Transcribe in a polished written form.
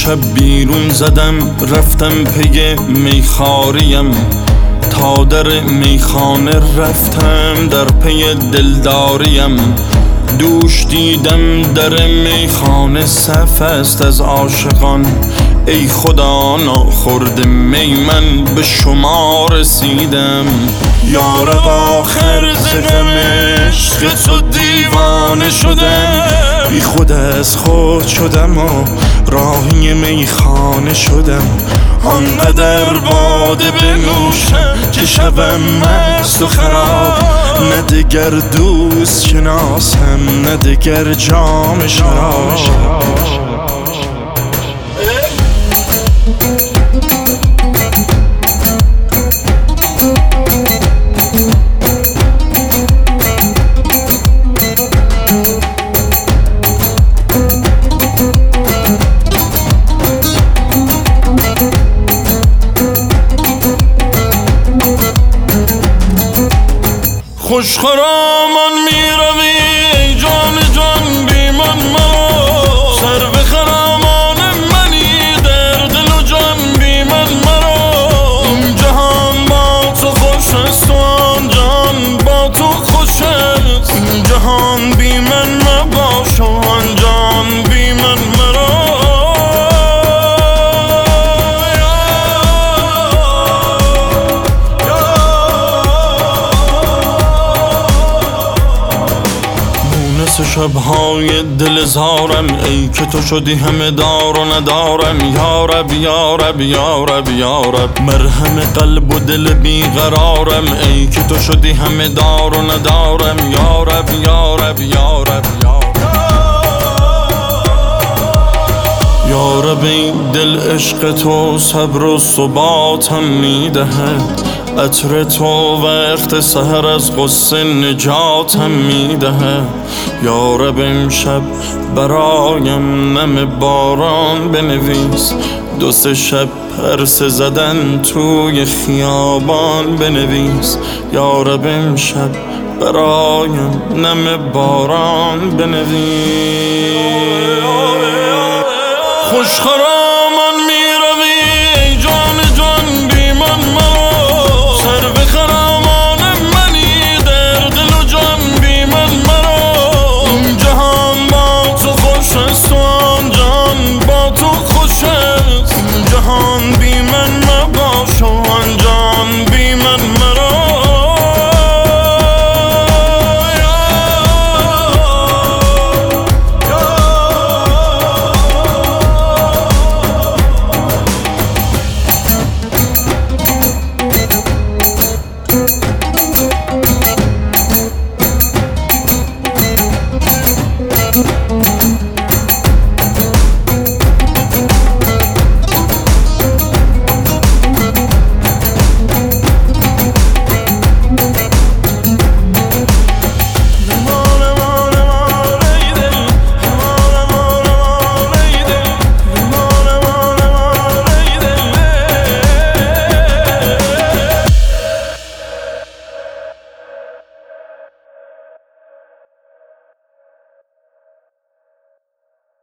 امشب بیرون زدم رفتم پی میخاریم، تا در میخانه رفتم در پی دلداریم. دوش دیدم در میخانه صف است از عاشقان، ای خدا ناخورده می من به شما رسیدم. یارب آخر ز غم عشق تو دیوانه شدم، بی خود از خود شدم و راهی میخانه شدم. آنقدر باده بنوشم که شبم مست و خراب، نه دگر دوست شناسم نه دگر جام شراب. خوش خرامان می روی ای جان جان بی من مرا، سر به خرامان منی در دل و جان بی من مرا. این جهان با تو خوش است و آن جهان با تو خوش است، این جهان بی من مباش و آن جهان بی من مرا. شبهای دل زارم ای که تو شدی همه دار و ندارم. یارب یارب یارب یارب مرهم قلب و دل بیقرارم، ای که تو شدی همه دار و ندارم. یارب یارب یارب یارب این دل عشق تو صبر و ثباتم میدهد، عطر تو وقت سحر از غصه نجاتم میدهد. یارب امشب برایم نم باران بنویس، دو سه شب پرسه زدن توی خیابان بنویس. یارب امشب برایم نم باران بنویس. خوش خرامان